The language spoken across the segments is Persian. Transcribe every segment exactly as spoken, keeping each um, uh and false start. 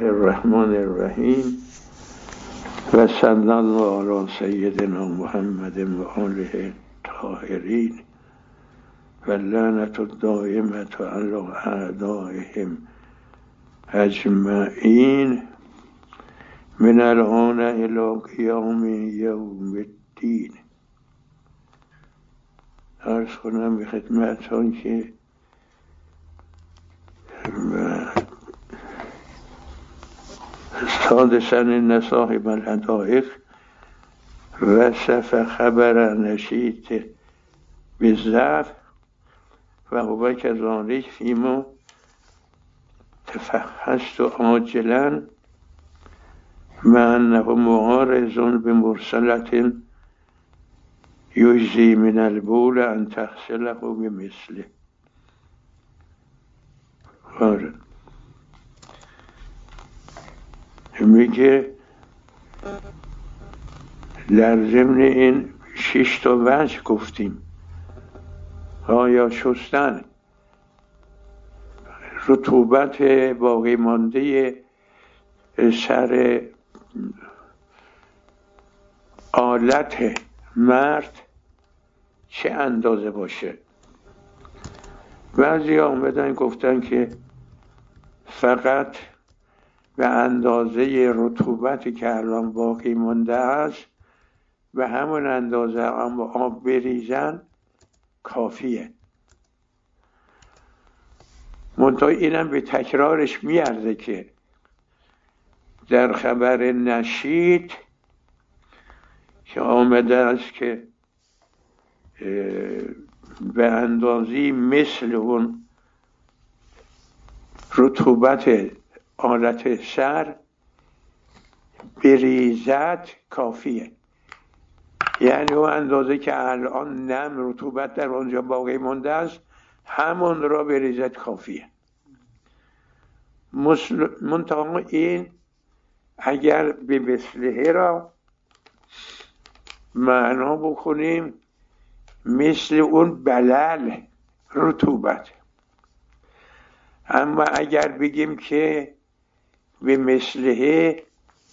الرحمن الرحیم و صلی الله علی سیدنا محمد و آله الطاهرین و لعنت الدائمة علی اعدائهم اجمعین من الآن الی قیام یوم الدین. عرض کنم به خدمتتان که سادساً ان صاحب الحدائق وصف خبر نشیط بالضعف و هو کذالک فیما تفحصت عاجلا مع انه معارض بمرسلة یجزی من البول ان تغسله بمثله. آره میگه در ضمن این شش تا وجه گفتیم. آیا شستن رطوبت باقی مانده سر آلت مرد چه اندازه باشه؟ بعضی آمدن گفتن که فقط به اندازه رطوبتی که الان باقی مانده است به همون اندازه اما آب بریزن کافیه. منتها اینم به تکرارش میارزه که در خبر نشید که آمده است که به اندازی مثل اون رطوبت آلت سر بریزد کافیه، یعنی اون اندازه که الان نم رطوبت در اونجا باقی مانده است همون را بریزد کافیه. منتها این اگر به مثله را معنا بکنیم مثل اون بلل رطوبت، اما اگر بگیم که به مثله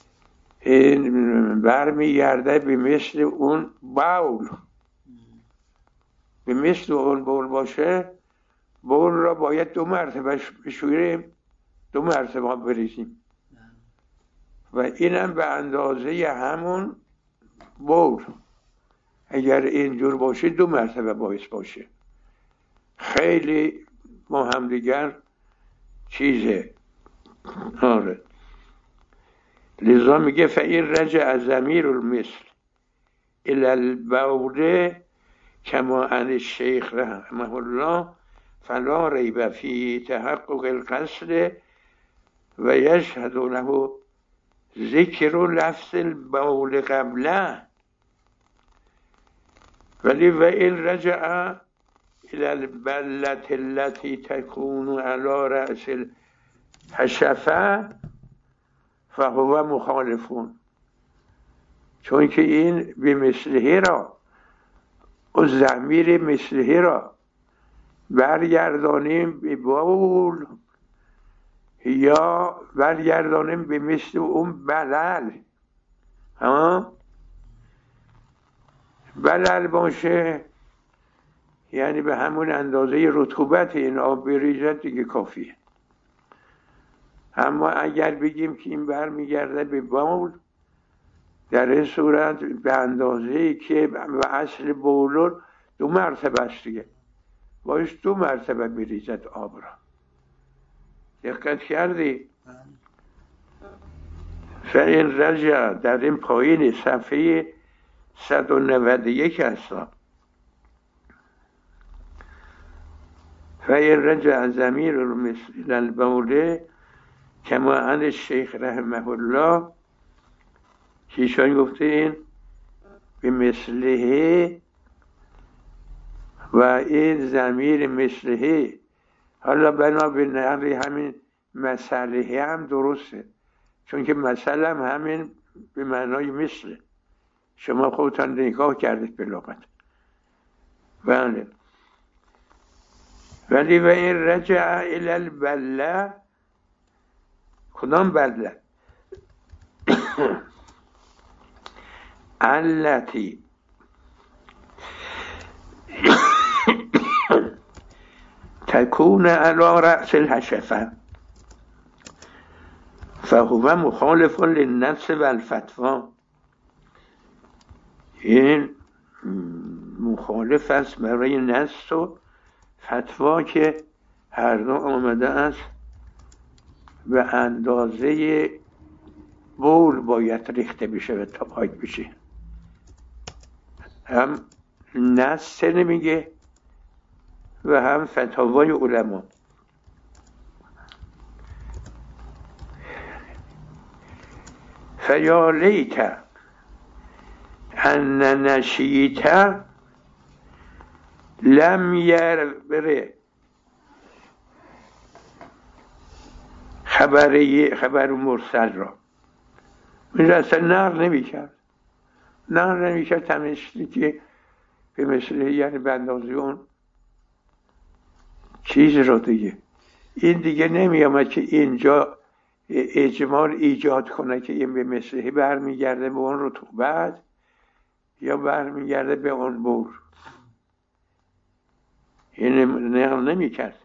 برمیگرده به مثل اون بول، به مثل اون بول باشه، بول را باید دو مرتبه بشوریم، دو مرتبه بریزیم و اینم به اندازه همون بول اگر اینجور باشه دو مرتبه باعث باشه. خیلی ما هم دیگر چیزه. آره لذا میگه فإن رجع ضمیر المثل الی البول کما عن الشیخ رحمه الله فلا ریب فی تحقق القصد و یشهد له ذکر لفظ البول قبله. ولی و این رجع الى البلة التي تكون على رأس الحشفه فهو مخالفون، چون که این به مثله را و ضمیر مثله را برگردانیم به بول یا برگردانیم به مثل اون بلل. ها بلل باشه یعنی به همون اندازه رطوبت این آب بریزد دیگه کافیه. اما اگر بگیم که این برمیگرده به بول، در این صورت به اندازه‌ای که و اصل بول دو مرتبه است دیگه، باید دو مرتبه بریزد آب را. دقت کردی؟ فإن رجع در این پایین صفحه صد و نود و یک هست. فإن رجع ضمیر المثل الی البول کما عن الشیخ رحمه الله، کیشان گفته این به مثله و این ضمیر مثله حالا بنا به نقل همین مسئله هم درسته، چون که مسئله هم همین به معنای مثله. شما خودتان نگاه کردید به لغت. بله ولی و این رجع الی البله کدام بدله؟ التی تکون علی رأس الحشفه فهو مخالف للنص و الفتوی. این مخالف است برای نص و فتوا که هر دو آمده است به اندازه بول باید ریخته بشه و تا پاک بشه. هم نص نمیگه و هم فتاوای علما. فیا لیت ان نشیت لم یربره خبری خبر مرسل را این اصلا نقل نمی کرد نقل نمی کرد تمشتی که به مثل یعنی به اندازه اون چیز رو دیگه این دیگه نمی آمد که اینجا اجمال ایجاد کنه که این به مثله برمیگرده به اون رطوبت یا برمیگرده به اون بور. این نقل نمی کرد.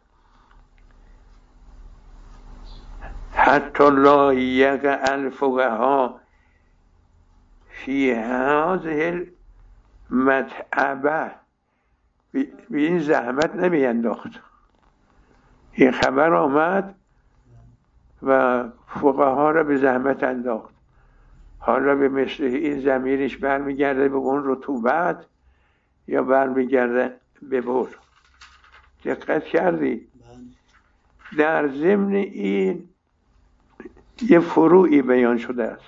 حتی لا یقع الفقهاء فی هذه المتعبه به این زحمت نمی انداخت. این خبر آمد و فقها را به زحمت انداخت. حالا به مثل این ضمیرش برمیگرده به اون رطوبت یا برمیگرده به بور. دقت کردی؟ در ضمن این یه فروعی بیان شده است.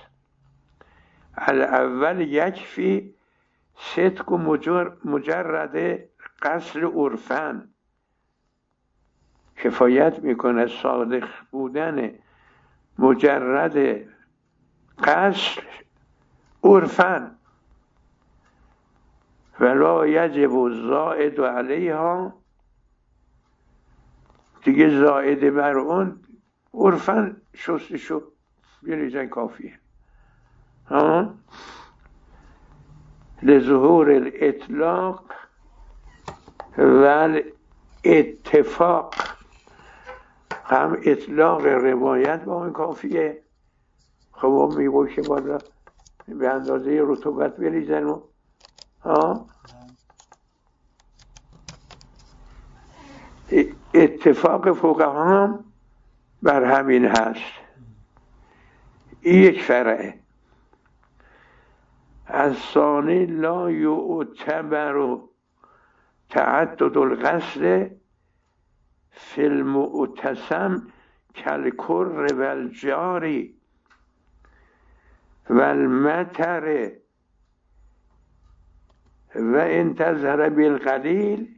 الاول یکفی صدق و مجرد غسل عرفن کفایت میکنه صادق بودن مجرد غسل عرفن ولا یجب الزائد علیها دیگه زائد بر اون عرفن شستشو بریزن کافیه. ها لظهور الاطلاق و اتفاق هم اطلاق روایت با اون کافیه. خب هم میگوی که بالا به اندازه رطوبت بریزن و ها اتفاق فقها هم بر همین هست. این یک فرعه. از ثانی لا یعتبر تعدد الغسل فی المعتصم کالکر والجاری والمطر و انتظر بالقلیل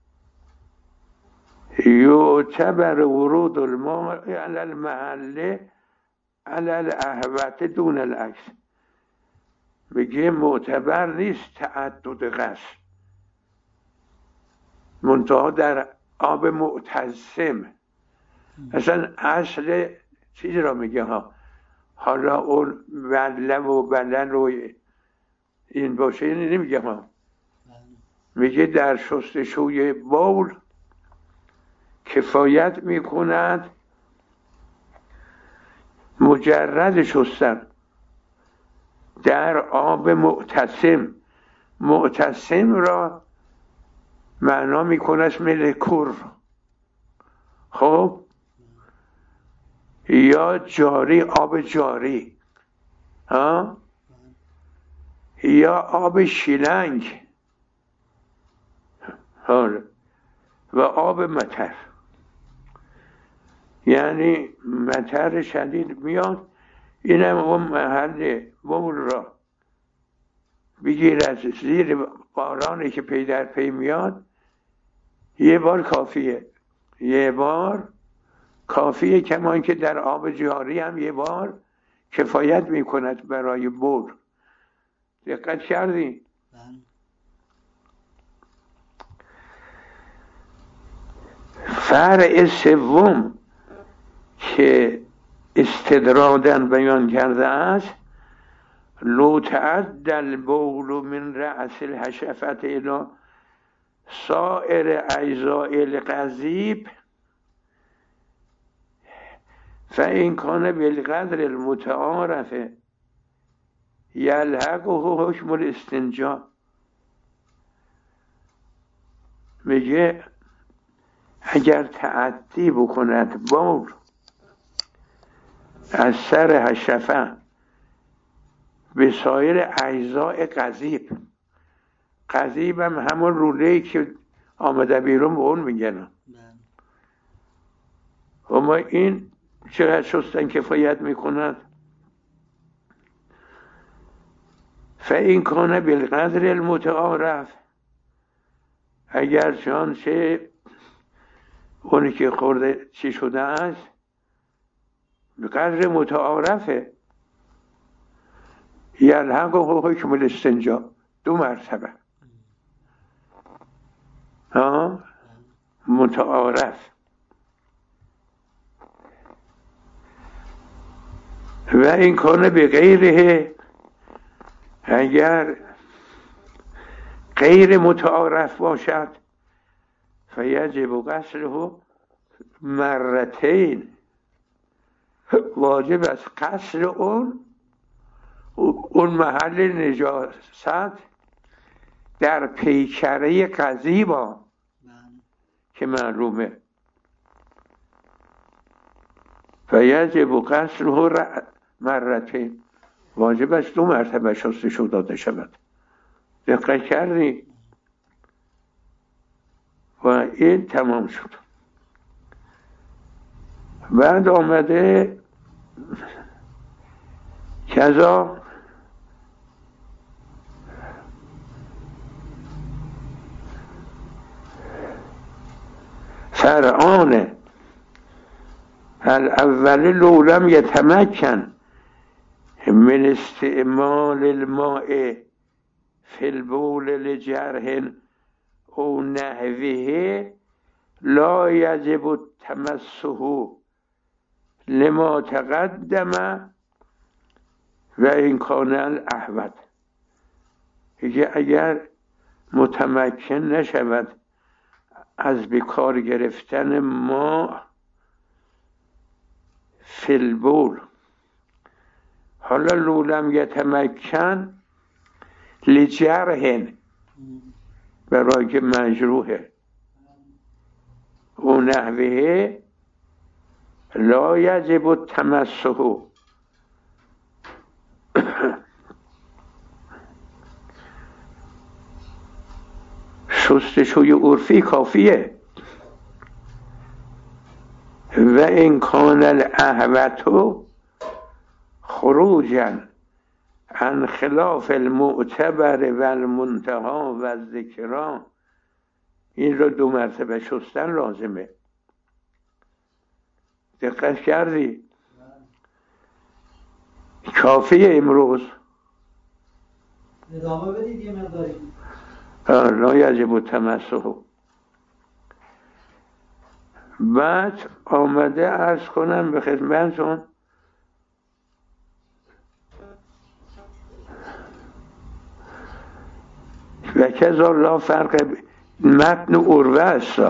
یعتبر ورود الماء علی المحل علی الاهوت دون العکس. میگه معتبر نیست تعدد غسل منتها در آب معتصم. اصلا اصل چیز را میگه ها. حالا اون بدله و بدن رو این باشه این نمیگه ها. میگه در شستشوی بول کفایت میکند مجرد شستن در آب معتصم. معتصم را معنا میکنه مل کر خب یا جاری آب جاری ها یا آب شیلنگ حالا و آب مطر. یعنی مطر شدید میاد اینم اون محل بول را بگیر از زیر بارانی که پی در پی میاد یه بار کافیه. یه بار کافیه کما اینکه در آب جاری هم یه بار کفایت میکند برای بول. دقت کردی؟ فرع سوم که استدرادا بیان کرده است لو تعد البول من رأس الحشفة الى سائر اجزاء القضیب فإن كان بالقدر المتعارف یلحقه حکم الاستنجا. میگه اگر تعدی بکند بول از سر حشفه به سایر اجزاء قضیب، قضیب هم همون روله‌ای که آمده بیرون به اون میگن، اما این چقدر شستن کفایت میکند؟ فإن کان بالقدر المتعارف، اگر چنانچه اونی که خورده چی شده است به قدر متعارفه یلحق و حکم الاستنجا دو مرتبه ها متعارف. و این کانه به غیره، اگر غیر متعارف باشد فیجب غسله مرتین، واجب است غسل اون اون محل نجاست در پیکره قضیبا که معلومه، فیجب غسله مرتین، واجب است دو مرتبه شستشو داده شود. دقت کردی؟ و این تمام شد. بعد آمده کذا فرعان الاول لو لم یتمکن من استعمال الماء فی البول لجرح او نحوه لا یجب تمسه لما تقدم و این کان الاحوط. اگر متمکن نشود از بکار گرفتن ما فی البول، حالا لو لم یتمکن لجرح برای که مجروحه او نحوه لا یجب تمسه، شستشوی عرفی کافیه. و این کان الاحوط خروجا عن خلاف المعتبر و المنتهى و الذکران، این رو دو مرتبه شستن لازمه. دقت کردی؟ کافیه امروز؟ ادامه بدید یه مقداری. لا یجب تمسه. بعد آمده عرض کنم به خدمتون و کذا لا فرق متن عروه است،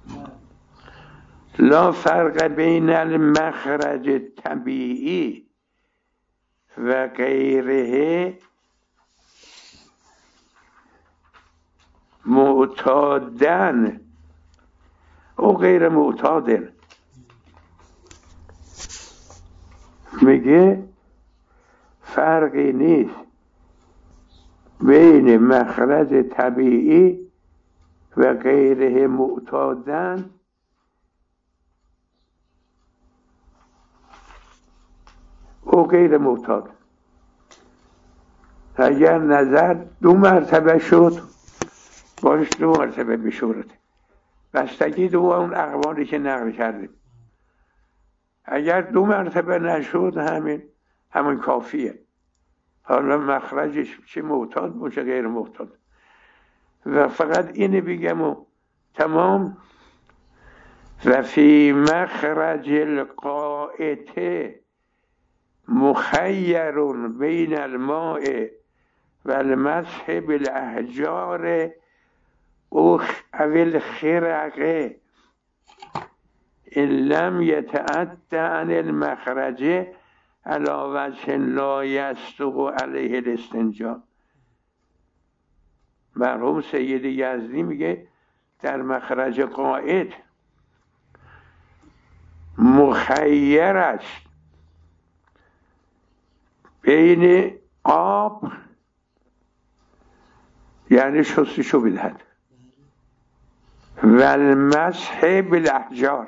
لا فرق بین المخرج طبیعی و غیره معتادن او غیر معتادن. میگه فرقی نیست بین مخرج طبیعی و غیره معتادن او غیر معتاد. اگر نظر دو مرتبه شد باش دو مرتبه بشورد، بستگی دو اون اقوالی که نقل کردیم. اگر دو مرتبه نشد همین همین کافیه. حالا مخرجش چه معتاد باشه غیر معتاد. و فقط اینه بگم و تمام. و فی مخرج القائته مخیرون بین الماء و المسح بالاحجار او اول خرقه ان لم یتعد عن المخرج علی وجه لا یصدق علیه الاستنجاء. مرحوم سید یزدی میگه در مخرج قائد مخیر است بین آب، یعنی شستشو بدهد، و المسح بالاحجار،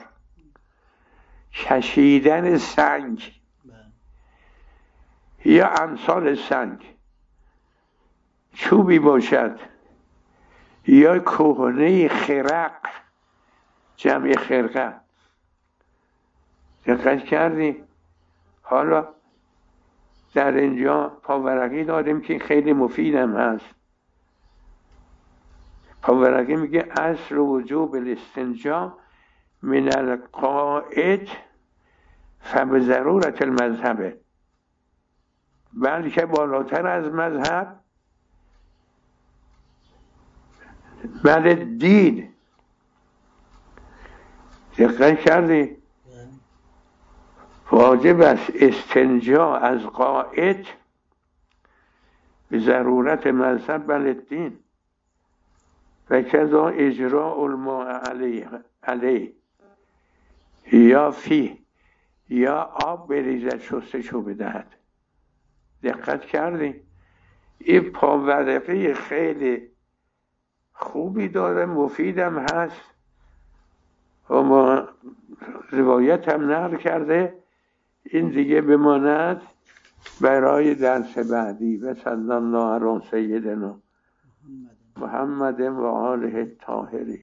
کشیدن سنگ یا امثال سنگ، چوبی باشد یا کهنه خرق، جمع خرقه. دقت کردیم؟ حالا در اینجا پاورقی داریم که خیلی مفیدم هست. پاورقی میگه اصل وجوب الاستنجا من القائد فبضرورة المذهب، بلکه بالاتر از مذهب بل دین. دقت کردی؟ واجب است استنجا از قائد به ضرورت مذهب بل دین و کذا اجراء الماء علیه علیه یا فی یا آب بریزد شستشو بدهد. دقت کردی؟ این پاورقی خیلی خوبی داره، مفیدم هست و ما روایت هم نقل کرده. این دیگه بماند برای درس بعدی. و صلی الله علی سیدنا محمد و آله الطاهرین.